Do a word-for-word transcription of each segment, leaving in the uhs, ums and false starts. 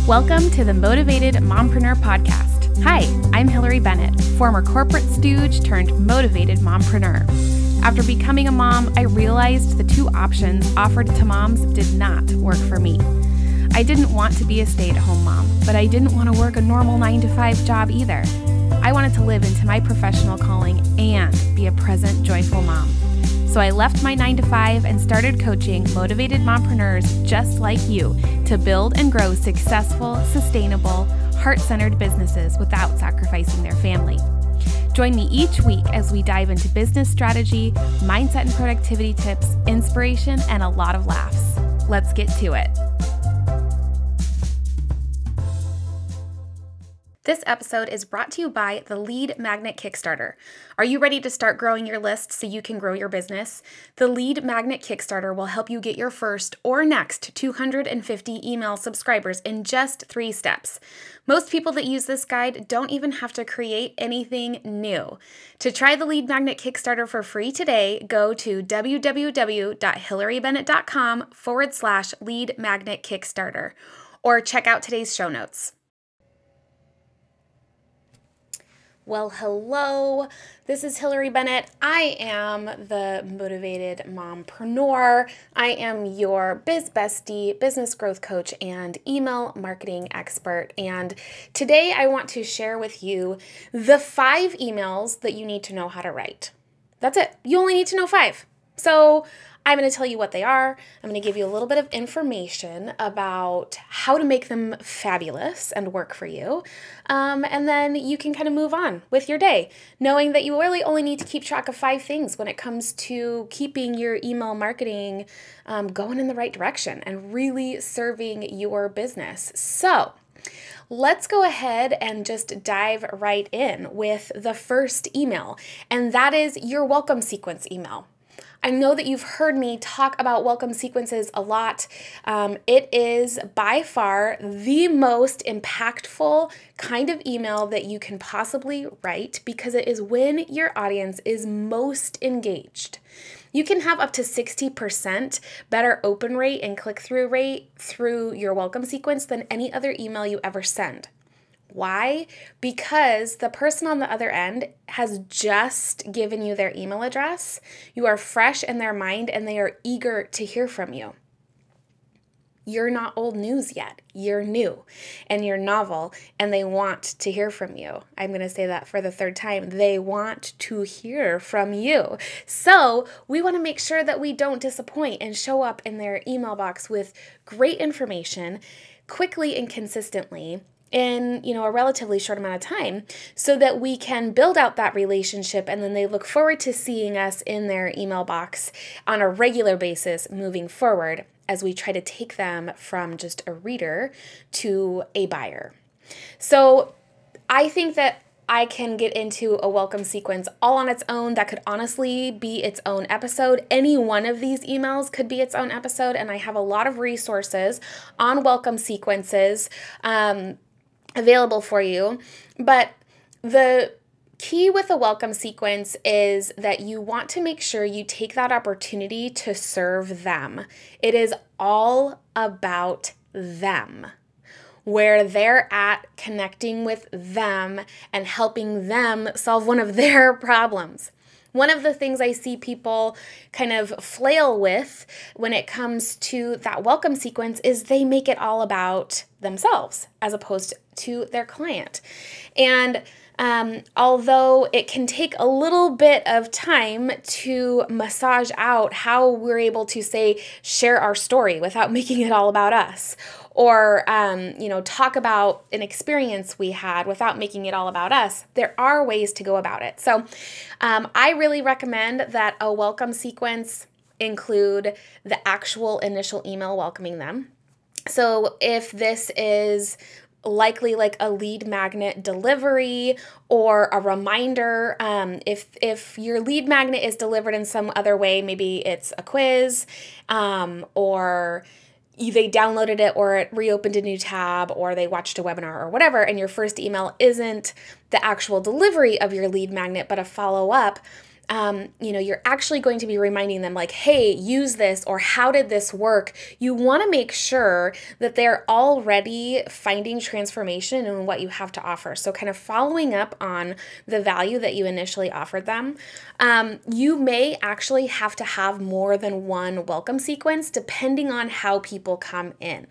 Welcome to the Motivated Mompreneur Podcast. Hi, I'm Hillary Bennett, former corporate stooge turned motivated mompreneur. After becoming a mom, I realized the two options offered to moms did not work for me. I didn't want to be a stay-at-home mom, but I didn't want to work a normal nine to five job either. I wanted to live into my professional calling and be a present, joyful mom. So I left my nine to five and started coaching motivated mompreneurs just like you to build and grow successful, sustainable, heart-centered businesses without sacrificing their family. Join me each week as we dive into business strategy, mindset and productivity tips, inspiration, and a lot of laughs. Let's get to it. This episode is brought to you by the Lead Magnet Kickstarter. Are you ready to start growing your list so you can grow your business? The Lead Magnet Kickstarter will help you get your first or next two hundred fifty email subscribers in just three steps. Most people that use this guide don't even have to create anything new. To try the Lead Magnet Kickstarter for free today, go to www.hillarybennett.com forward slash lead magnet Kickstarter or check out today's show notes. Well, hello, this is Hillary Bennett. I am the Motivated Mompreneur. I am your biz bestie, business growth coach, and email marketing expert. And today I want to share with you the five emails that you need to know how to write. That's it. You only need to know five. So I'm going to tell you what they are. I'm going to give you a little bit of information about how to make them fabulous and work for you. Um, and then you can kind of move on with your day, knowing that you really only need to keep track of five things when it comes to keeping your email marketing um, going in the right direction and really serving your business. So let's go ahead and just dive right in with the first email, and that is your welcome sequence email. I know that you've heard me talk about welcome sequences a lot. Um, it is by far the most impactful kind of email that you can possibly write because it is when your audience is most engaged. You can have up to sixty percent better open rate and click-through rate through your welcome sequence than any other email you ever send. Why? Because the person on the other end has just given you their email address. You are fresh in their mind and they are eager to hear from you. You're not old news yet. You're new and you're novel and they want to hear from you. I'm going to say that for the third time. They want to hear from you. So we want to make sure that we don't disappoint and show up in their email box with great information quickly and consistently in, you know, a relatively short amount of time so that we can build out that relationship and then they look forward to seeing us in their email box on a regular basis moving forward as we try to take them from just a reader to a buyer. So I think that I can get into a welcome sequence all on its own. That could honestly be its own episode. Any one of these emails could be its own episode, and I have a lot of resources on welcome sequences um, available for you. But the key with a welcome sequence is that you want to make sure you take that opportunity to serve them. It is all about them, where they're at, connecting with them and helping them solve one of their problems. One of the things I see people kind of flail with when it comes to that welcome sequence is they make it all about themselves as opposed to their client. And um, although it can take a little bit of time to massage out how we're able to, say, share our story without making it all about us, or um, you know, talk about an experience we had without making it all about us, there are ways to go about it. So um, I really recommend that a welcome sequence include the actual initial email welcoming them. So if this is likely like a lead magnet delivery or a reminder, um, if if your lead magnet is delivered in some other way, maybe it's a quiz um, or they downloaded it or it reopened a new tab or they watched a webinar or whatever, and your first email isn't the actual delivery of your lead magnet but a follow-up, um, you know, you're actually going to be reminding them like, hey, use this, or how did this work? You want to make sure that they're already finding transformation in what you have to offer. So kind of following up on the value that you initially offered them. Um, you may actually have to have more than one welcome sequence depending on how people come in.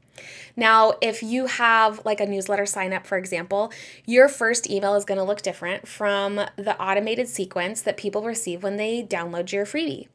Now, if you have like a newsletter sign up, for example, your first email is going to look different from the automated sequence that people receive when they download your freebie.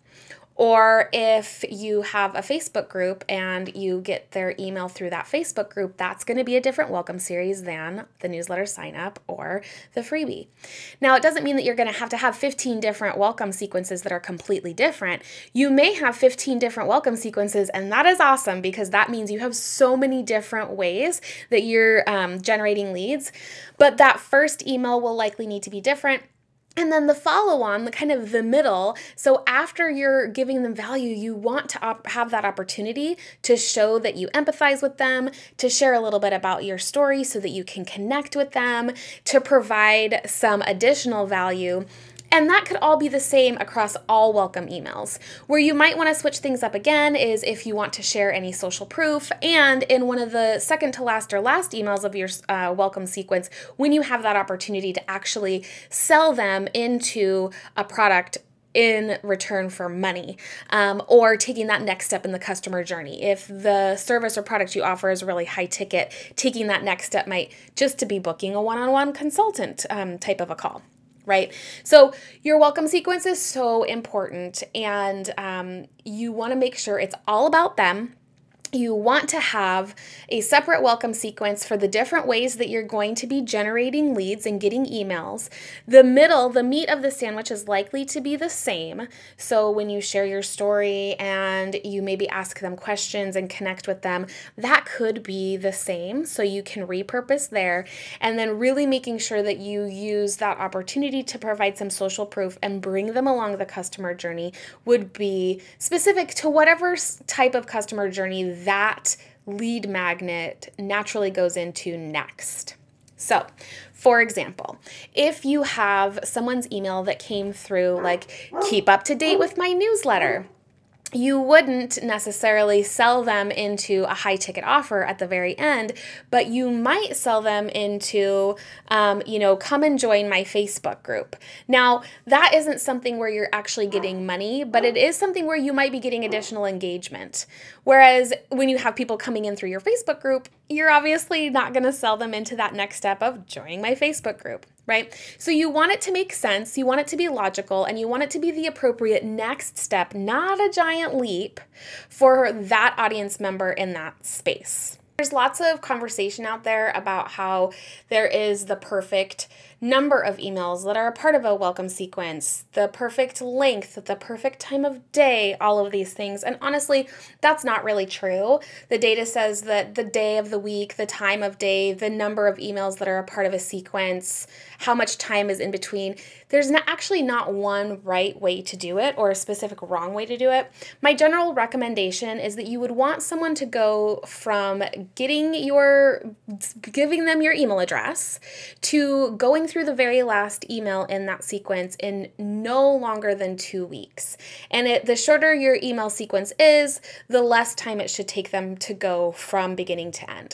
Or if you have a Facebook group and you get their email through that Facebook group, that's going to be a different welcome series than the newsletter sign up or the freebie. Now, it doesn't mean that you're going to have to have fifteen different welcome sequences that are completely different. You may have fifteen different welcome sequences, and that is awesome because that means you have so many different ways that you're um, generating leads. But that first email will likely need to be different. And then the follow-on, the kind of the middle, so after you're giving them value, you want to op- have that opportunity to show that you empathize with them, to share a little bit about your story so that you can connect with them, to provide some additional value. And that could all be the same across all welcome emails. Where you might want to switch things up again is if you want to share any social proof, and in one of the second to last or last emails of your uh, welcome sequence, when you have that opportunity to actually sell them into a product in return for money, um, or taking that next step in the customer journey. If the service or product you offer is really high ticket, taking that next step might just to be booking a one-on-one consultant um, type of a call. Right? So your welcome sequence is so important, and um, you want to make sure it's all about them. You want to have a separate welcome sequence for the different ways that you're going to be generating leads and getting emails. The middle, the meat of the sandwich is likely to be the same. So when you share your story and you maybe ask them questions and connect with them, that could be the same. So you can repurpose there, and then really making sure that you use that opportunity to provide some social proof and bring them along the customer journey would be specific to whatever type of customer journey that lead magnet naturally goes into next. So, for example, if you have someone's email that came through like, keep up to date with my newsletter, you wouldn't necessarily sell them into a high ticket offer at the very end, but you might sell them into, um, you know, come and join my Facebook group. Now, that isn't something where you're actually getting money, but it is something where you might be getting additional engagement. Whereas when you have people coming in through your Facebook group, you're obviously not going to sell them into that next step of joining my Facebook group. Right? So you want it to make sense, you want it to be logical, and you want it to be the appropriate next step, not a giant leap for that audience member in that space. There's lots of conversation out there about how there is the perfect number of emails that are a part of a welcome sequence, the perfect length, the perfect time of day, all of these things. And honestly, that's not really true. The data says that the day of the week, the time of day, the number of emails that are a part of a sequence, how much time is in between, there's not, actually not one right way to do it or a specific wrong way to do it. My general recommendation is that you would want someone to go from getting your, giving them your email address to going through the very last email in that sequence in no longer than two weeks. And it, the shorter your email sequence is, the less time it should take them to go from beginning to end.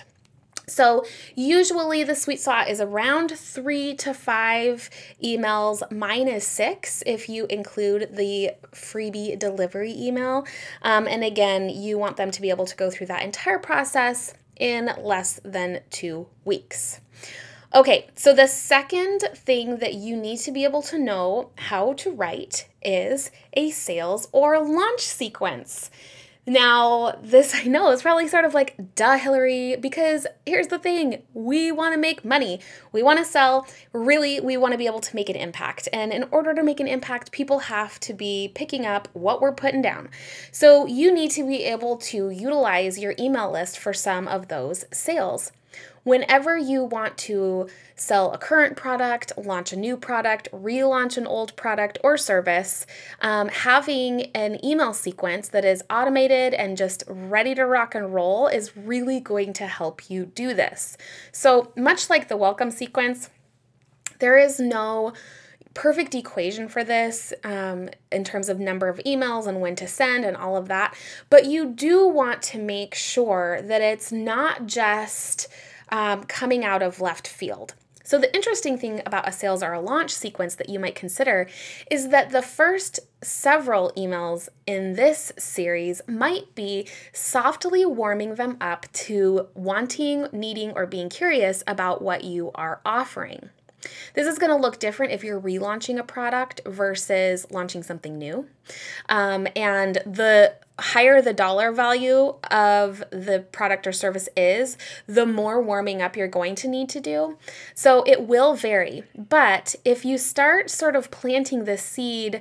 So usually the sweet spot is around three to five emails. Mine is six if you include the freebie delivery email. Um, and again, you want them to be able to go through that entire process in less than two weeks. Okay, so the second thing that you need to be able to know how to write is a sales or launch sequence. Now, this I know is probably sort of like, duh, Hillary, because here's the thing, we want to make money, we want to sell, really, we want to be able to make an impact. And in order to make an impact, people have to be picking up what we're putting down. So you need to be able to utilize your email list for some of those sales. Whenever you want to sell a current product, launch a new product, relaunch an old product or service, um, having an email sequence that is automated and just ready to rock and roll is really going to help you do this. So much like the welcome sequence, there is no perfect equation for this um, in terms of number of emails and when to send and all of that. But you do want to make sure that it's not just um, coming out of left field. So the interesting thing about a sales or a launch sequence that you might consider is that the first several emails in this series might be softly warming them up to wanting, needing, or being curious about what you are offering. This is going to look different if you're relaunching a product versus launching something new. Um, and the higher the dollar value of the product or service is, the more warming up you're going to need to do. So it will vary. But if you start sort of planting the seed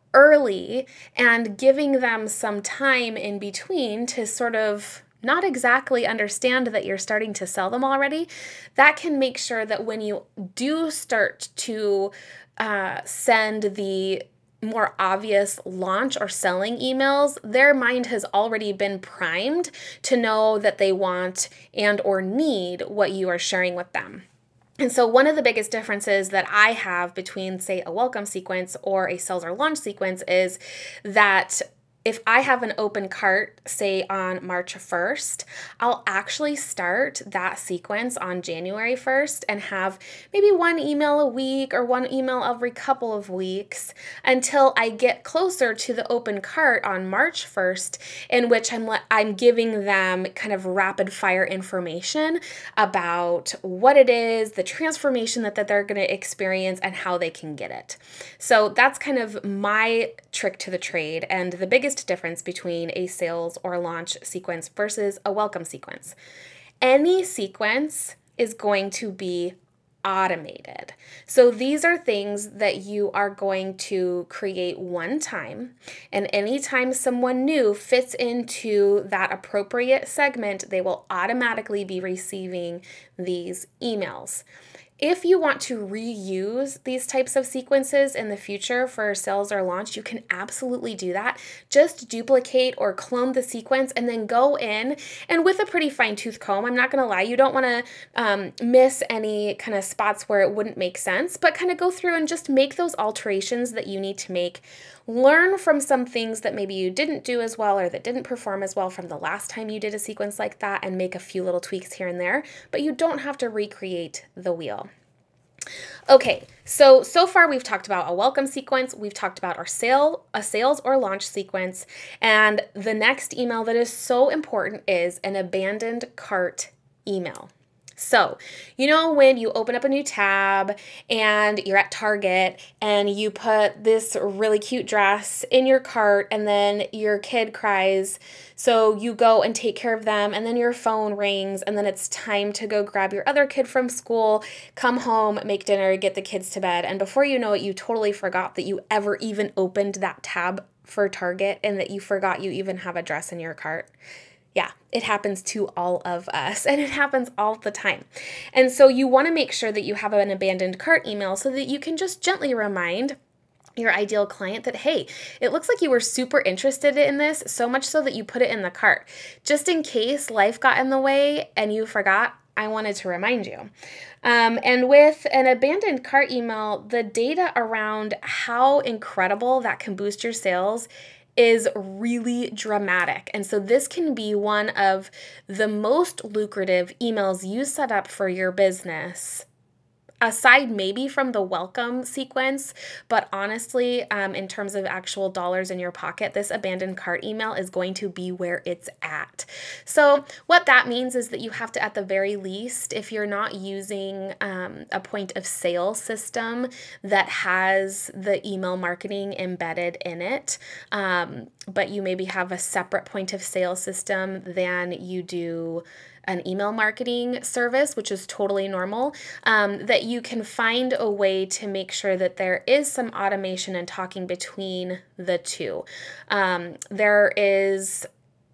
early and giving them some time in between to sort of not exactly understand that you're starting to sell them already, that can make sure that when you do start to uh, send the more obvious launch or selling emails, their mind has already been primed to know that they want and or need what you are sharing with them. And so one of the biggest differences that I have between, say, a welcome sequence or a sales or launch sequence is that if I have an open cart, say on March first, I'll actually start that sequence on January first and have maybe one email a week or one email every couple of weeks until I get closer to the open cart on March first, in which I'm I'm giving them kind of rapid fire information about what it is, the transformation that, that they're going to experience, and how they can get it. So that's kind of my trick to the trade, and the biggest difference between a sales or launch sequence versus a welcome sequence. Any sequence is going to be automated. So these are things that you are going to create one time, and anytime someone new fits into that appropriate segment, they will automatically be receiving these emails. If you want to reuse these types of sequences in the future for sales or launch, you can absolutely do that. Just duplicate or clone the sequence and then go in and with a pretty fine tooth comb, I'm not going to lie, you don't want to um, miss any kind of spots where it wouldn't make sense, but kind of go through and just make those alterations that you need to make. Learn from some things that maybe you didn't do as well or that didn't perform as well from the last time you did a sequence like that and make a few little tweaks here and there, but you don't have to recreate the wheel. Okay, so, so far we've talked about a welcome sequence, we've talked about our sale, a sales or launch sequence, and the next email that is so important is an abandoned cart email. So, you know when you open up a new tab and you're at Target and you put this really cute dress in your cart and then your kid cries, so you go and take care of them and then your phone rings and then it's time to go grab your other kid from school, come home, make dinner, get the kids to bed, and before you know it, you totally forgot that you ever even opened that tab for Target and that you forgot you even have a dress in your cart. Yeah, it happens to all of us, and it happens all the time. And so you want to make sure that you have an abandoned cart email so that you can just gently remind your ideal client that, hey, it looks like you were super interested in this, so much so that you put it in the cart. Just in case life got in the way and you forgot, I wanted to remind you. Um, and with an abandoned cart email, the data around how incredible that can boost your sales is really dramatic. And so this can be one of the most lucrative emails you set up for your business, aside maybe from the welcome sequence, but honestly, um, in terms of actual dollars in your pocket, this abandoned cart email is going to be where it's at. So what that means is that you have to, at the very least, if you're not using um, a point of sale system that has the email marketing embedded in it, um, but you maybe have a separate point of sale system than you do an email marketing service, which is totally normal, um, that you can find a way to make sure that there is some automation and talking between the two. Um, there is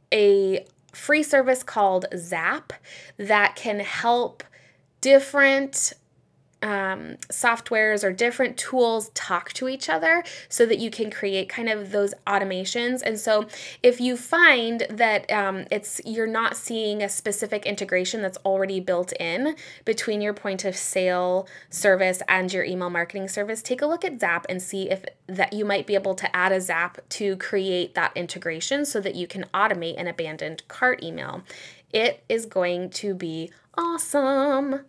a free service called Zap that can help different um, softwares or different tools talk to each other so that you can create kind of those automations. And so if you find that um, it's you're not seeing a specific integration that's already built in between your point of sale service and your email marketing service, take a look at Zap and see if that you might be able to add a Zap to create that integration so that you can automate an abandoned cart email. It is going to be awesome.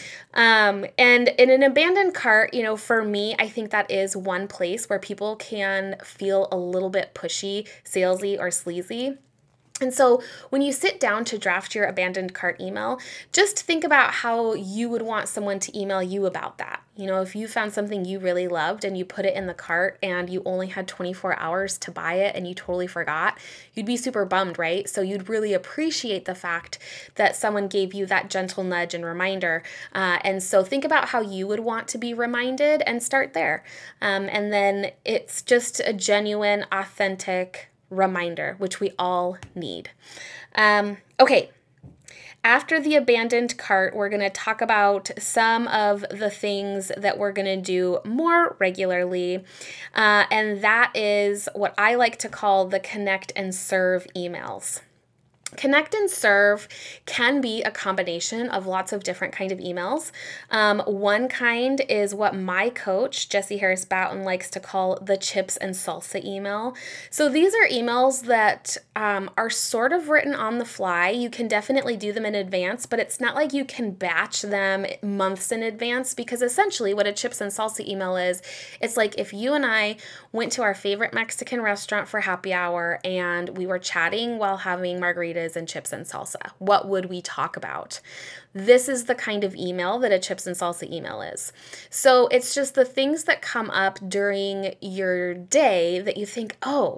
Um, and in an abandoned cart, you know, for me, I think that is one place where people can feel a little bit pushy, salesy, or sleazy. And so when you sit down to draft your abandoned cart email, just think about how you would want someone to email you about that. You know, if you found something you really loved and you put it in the cart and you only had twenty-four hours to buy it and you totally forgot, you'd be super bummed, right? So you'd really appreciate the fact that someone gave you that gentle nudge and reminder. Uh, and so think about how you would want to be reminded and start there. Um, and then it's just a genuine, authentic reminder, which we all need. Um, okay. After the abandoned cart, we're going to talk about some of the things that we're going to do more regularly. Uh, and that is what I like to call the connect and serve emails. Connect and serve can be a combination of lots of different kind of emails. Um, one kind is what my coach, Jessie Harris Boughton, likes to call the chips and salsa email. So these are emails that um, are sort of written on the fly. You can definitely do them in advance, but it's not like you can batch them months in advance, because essentially what a chips and salsa email is, it's like if you and I went to our favorite Mexican restaurant for happy hour and we were chatting while having margaritas and chips and salsa. What would we talk about? This is the kind of email that a chips and salsa email is. So it's just the things that come up during your day that you think, oh,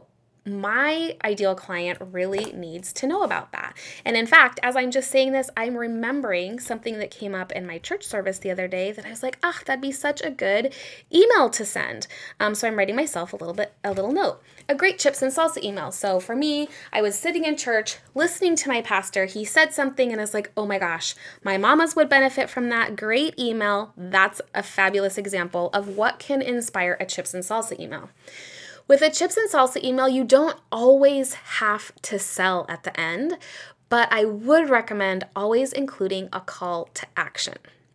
my ideal client really needs to know about that. And in fact, as I'm just saying this, I'm remembering something that came up in my church service the other day that I was like, ah, that'd be such a good email to send. Um, so I'm writing myself a little bit, a little note, a great chips and salsa email. So for me, I was sitting in church listening to my pastor. He said something and I was like, oh my gosh, my mamas would benefit from that. Great email. That's a fabulous example of what can inspire a chips and salsa email. With a chips and salsa email, you don't always have to sell at the end, but I would recommend always including a call to action.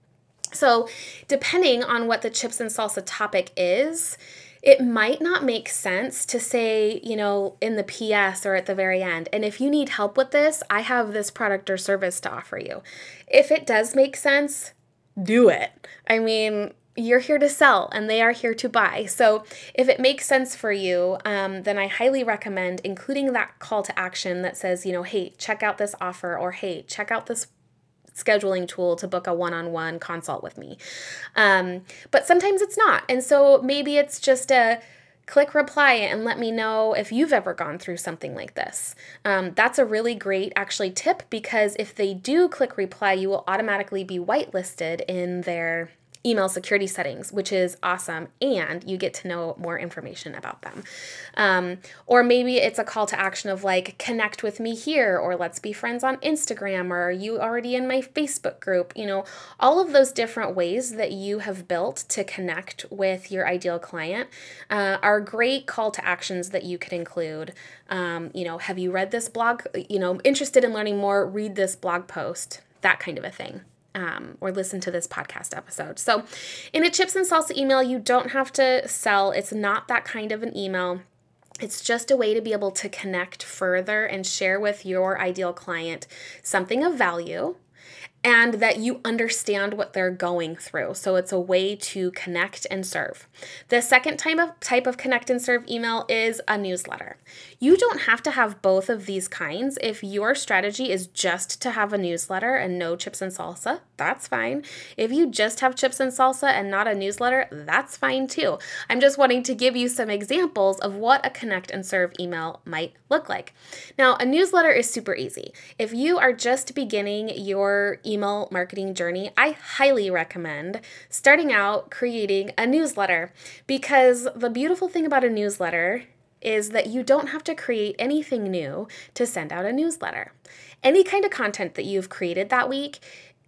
So depending on what the chips and salsa topic is, it might not make sense to say, you know, in the P S or at the very end, and if you need help with this, I have this product or service to offer you. If it does make sense, do it. I mean, you're here to sell and they are here to buy. So if it makes sense for you, um, then I highly recommend including that call to action that says, you know, hey, check out this offer, or hey, check out this scheduling tool to book a one-on-one consult with me. Um, but sometimes it's not. And so maybe it's just a click reply and let me know if you've ever gone through something like this. Um, that's a really great actually tip, because if they do click reply, you will automatically be whitelisted in their email security settings, which is awesome, and you get to know more information about them. Um, or maybe it's a call to action of like, connect with me here, or let's be friends on Instagram, or are you already in my Facebook group? You know, all of those different ways that you have built to connect with your ideal client uh, are great call to actions that you could include. Um, you know, have you read this blog? You know, interested in learning more, read this blog post, that kind of a thing. Um, or listen to this podcast episode. So in a chips and salsa email, you don't have to sell. It's not that kind of an email. It's just a way to be able to connect further and share with your ideal client something of value, and that you understand what they're going through. So it's a way to connect and serve. The second type of type of connect and serve email is a newsletter. You don't have to have both of these kinds. If your strategy is just to have a newsletter and no chips and salsa, that's fine. If you just have chips and salsa and not a newsletter, that's fine too. I'm just wanting to give you some examples of what a connect and serve email might look like. Now, a newsletter is super easy. If you are just beginning your email marketing journey, I highly recommend starting out creating a newsletter, because the beautiful thing about a newsletter is that you don't have to create anything new to send out a newsletter. Any kind of content that you've created that week,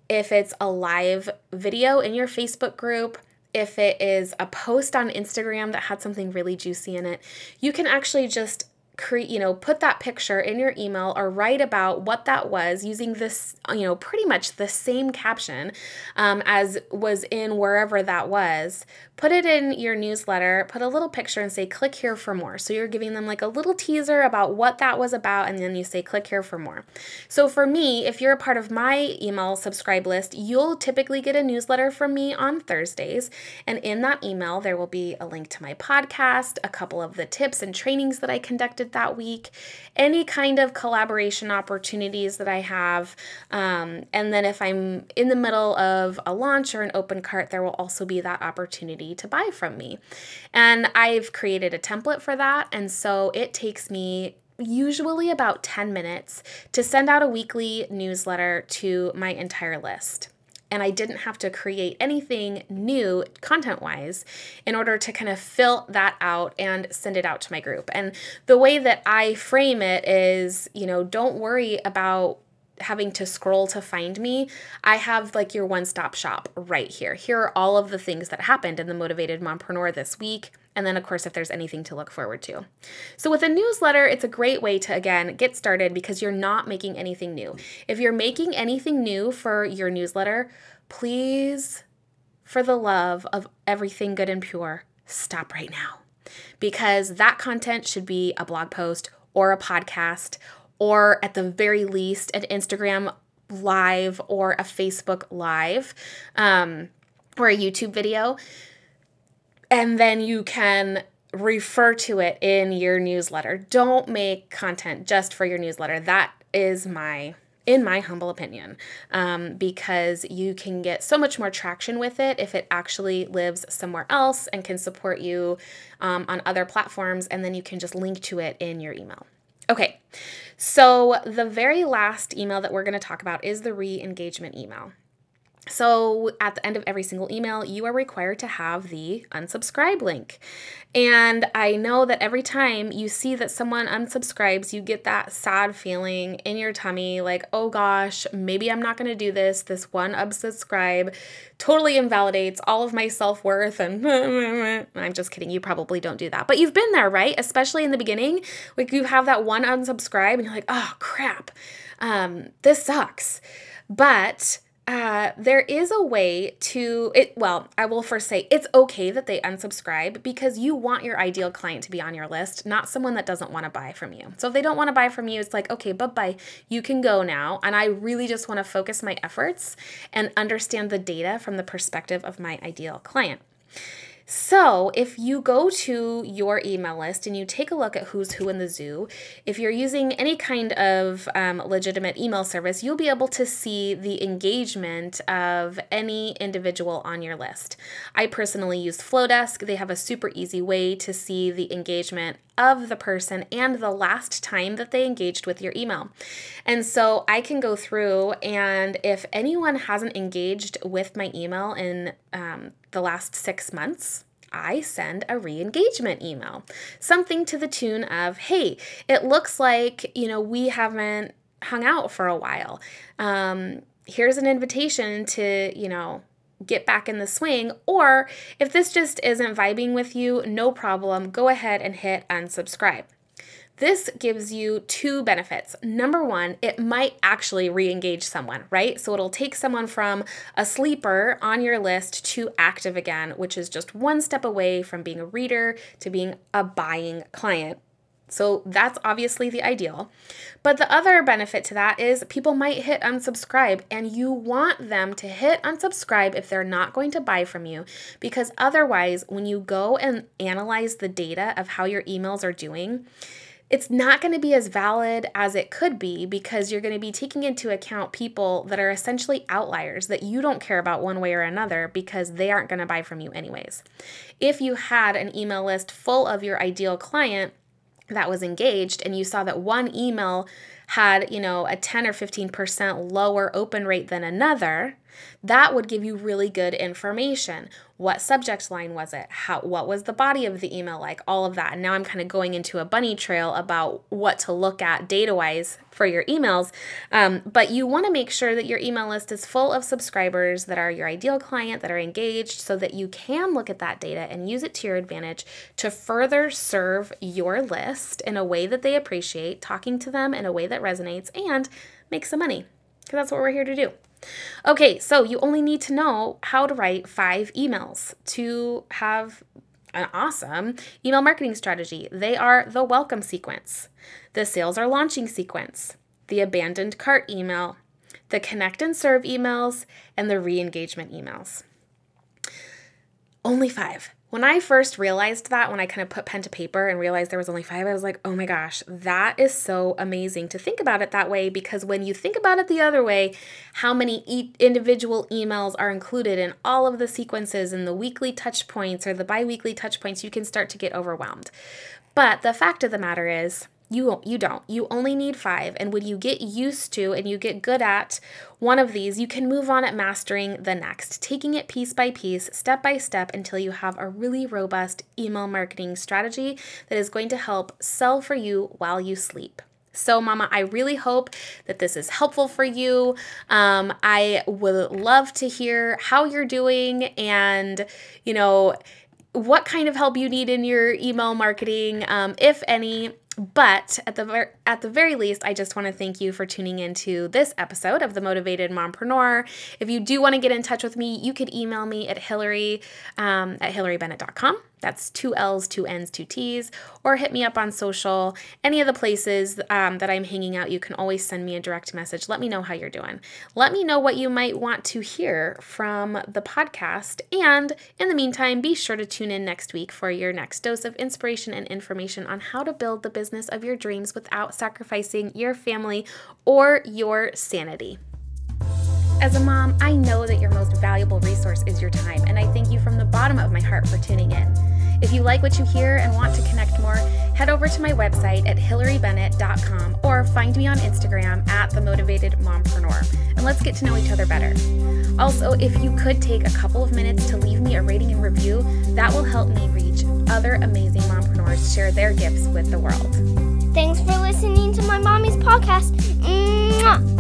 if it's a live video in your Facebook group, if it is a post on Instagram that had something really juicy in it, you can actually just create, you know, put that picture in your email or write about what that was using this, you know, pretty much the same caption um, as was in wherever that was. Put it in your newsletter, put a little picture and say, click here for more. So you're giving them like a little teaser about what that was about, and then you say, click here for more. So for me, if you're a part of my email subscribe list, you'll typically get a newsletter from me on Thursdays. And in that email, there will be a link to my podcast, a couple of the tips and trainings that I conducted that week, any kind of collaboration opportunities that I have. Um, and then if I'm in the middle of a launch or an open cart, there will also be that opportunity to buy from me. And I've created a template for that. And so it takes me usually about ten minutes to send out a weekly newsletter to my entire list. And I didn't have to create anything new content-wise in order to kind of fill that out and send it out to my group. And the way that I frame it is, you know, don't worry about having to scroll to find me. I have like your one-stop shop right here. Here are all of the things that happened in the Motivated Mompreneur this week. And then, of course, if there's anything to look forward to. So with a newsletter, it's a great way to, again, get started because you're not making anything new. If you're making anything new for your newsletter, please, for the love of everything good and pure, stop right now. Because that content should be a blog post or a podcast or at the very least an Instagram live or a Facebook live um, or a YouTube video. And then you can refer to it in your newsletter. Don't make content just for your newsletter. That is my, in my humble opinion, um, because you can get so much more traction with it if it actually lives somewhere else and can support you um, on other platforms, and then you can just link to it in your email. Okay, so the very last email that we're going to talk about is the re-engagement email. So at the end of every single email, you are required to have the unsubscribe link. And I know that every time you see that someone unsubscribes, you get that sad feeling in your tummy, like, oh gosh, maybe I'm not going to do this. This one unsubscribe totally invalidates all of my self-worth. And I'm just kidding. You probably don't do that. But you've been there, right? Especially in the beginning, like you have that one unsubscribe and you're like, oh crap, um, this sucks. But Uh, there is a way to it. Well, I will first say it's okay that they unsubscribe because you want your ideal client to be on your list, not someone that doesn't want to buy from you. So if they don't want to buy from you, it's like, okay, bye-bye, you can go now. And I really just want to focus my efforts and understand the data from the perspective of my ideal client. So if you go to your email list and you take a look at who's who in the zoo, if you're using any kind of um, legitimate email service, you'll be able to see the engagement of any individual on your list. I personally use Flowdesk. They have a super easy way to see the engagement of the person and the last time that they engaged with your email. And so I can go through, and if anyone hasn't engaged with my email in um, the last six months, I send a re-engagement email. Something to the tune of, hey, it looks like, you know, we haven't hung out for a while. Um, here's an invitation to, you know, get back in the swing. Or if this just isn't vibing with you, no problem. Go ahead and hit unsubscribe. This gives you two benefits. Number one, it might actually re-engage someone, right? So it'll take someone from a sleeper on your list to active again, which is just one step away from being a reader to being a buying client. So that's obviously the ideal. But the other benefit to that is people might hit unsubscribe, and you want them to hit unsubscribe if they're not going to buy from you, because otherwise, when you go and analyze the data of how your emails are doing, it's not going to be as valid as it could be because you're going to be taking into account people that are essentially outliers that you don't care about one way or another because they aren't going to buy from you anyways. If you had an email list full of your ideal client that was engaged and you saw that one email had, you know, a ten or fifteen percent lower open rate than another, That would give you really good information. What subject line was it? How, what was the body of the email like? All of that. And now I'm kind of going into a bunny trail about what to look at data-wise for your emails. Um, but you want to make sure that your email list is full of subscribers that are your ideal client, that are engaged, so that you can look at that data and use it to your advantage to further serve your list in a way that they appreciate, talking to them in a way that resonates, and make some money, because that's what we're here to do. Okay, so you only need to know how to write five emails to have an awesome email marketing strategy. They are the welcome sequence, the sales are launching sequence, the abandoned cart email, the connect and serve emails, and the re-engagement emails. Only five. When I first realized that, when I kind of put pen to paper and realized there was only five, I was like, oh my gosh, that is so amazing to think about it that way, because when you think about it the other way, how many e- individual emails are included in all of the sequences and the weekly touch points or the bi-weekly touch points, you can start to get overwhelmed. But the fact of the matter is, You you don't. You only need five. And when you get used to and you get good at one of these, you can move on at mastering the next, taking it piece by piece, step by step, until you have a really robust email marketing strategy that is going to help sell for you while you sleep. So, Mama, I really hope that this is helpful for you. Um, I would love to hear how you're doing and, you know, what kind of help you need in your email marketing, um, if any. But at the ver- at the very least, I just want to thank you for tuning into this episode of The Motivated Mompreneur. If you do want to get in touch with me, you could email me at Hillary um, at hillary bennett dot com. That's two L's, two N's, two T's, or hit me up on social. Any of the places um, that I'm hanging out, you can always send me a direct message. Let me know how you're doing. Let me know what you might want to hear from the podcast. And in the meantime, be sure to tune in next week for your next dose of inspiration and information on how to build the business of your dreams without sacrificing your family or your sanity. As a mom, I know that your most valuable resource is your time, and I thank you from the bottom of my heart for tuning in. If you like what you hear and want to connect more, head over to my website at hillary bennett dot com or find me on Instagram at The Motivated Mompreneur, and let's get to know each other better. Also, if you could take a couple of minutes to leave me a rating and review, that will help me reach other amazing mompreneurs share their gifts with the world. Thanks for listening to my mommy's podcast. Mwah!